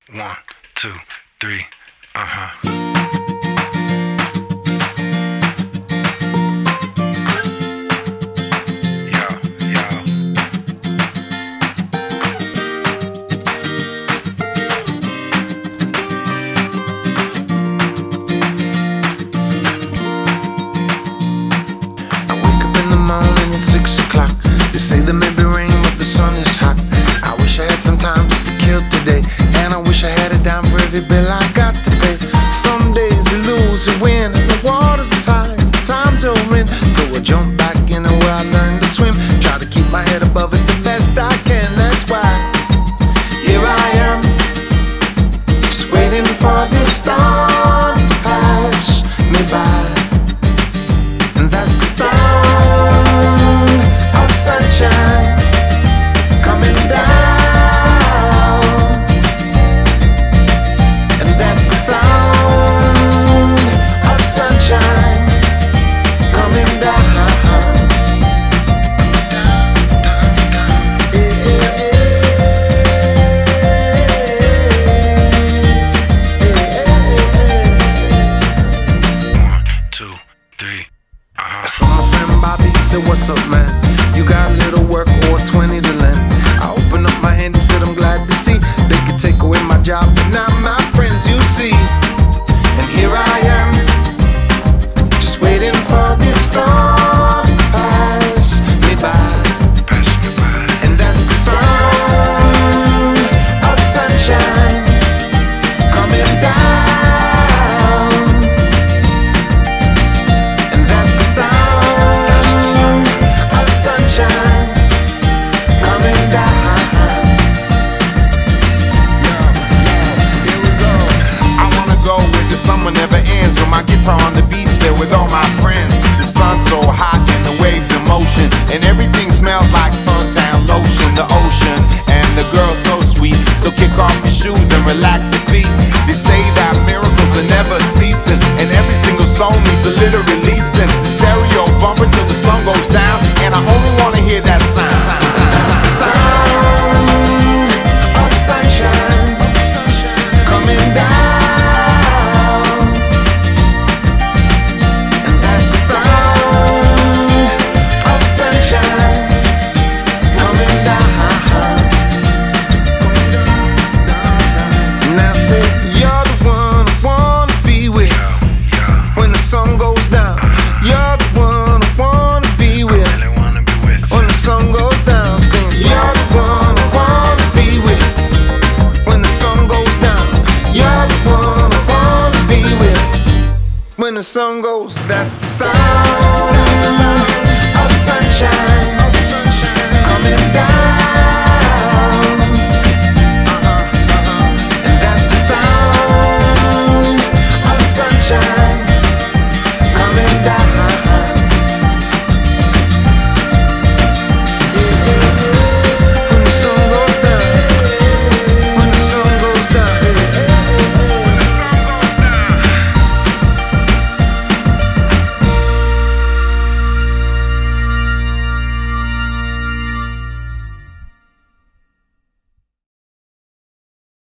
1, 2, 3, uh-huh. Morning at 6 o'clock. They say there may be rain, but the sun is hot. I wish I had some time just to kill today, and I wish I had a dime for every bill I got to pay. Some days you lose, you win, and the water's as high as the times you're in. So I jump back in where I learned to swim, try to keep my head above it the best I can. That's why here I am, just waiting for this storm to pass me by. And that's the sound of sunshine coming down. And that's the sound of sunshine coming down. I saw my friend Bobby, he said, what's up, man? You got a little work or 20 to lend? I opened up my hand, he said, I'm glad to see they could take away my job, but not my friends, you see. And here I am, just waiting for this storm to pass me by. And that's the sound of sunshine coming down. Summer never ends with my guitar on the beach there with all my friends. The sun's so hot and the waves in motion, and everything smells like suntan lotion. The ocean and the girl so sweet, so kick off your shoes and relax your feet. They say that miracles are never ceasing, and every single song needs a little releasing. The stereo bumper till the sun goes down, and I only wanna hear that sound. That's the sound of sunshine coming down. When the sun goes, that's the sound of sunshine.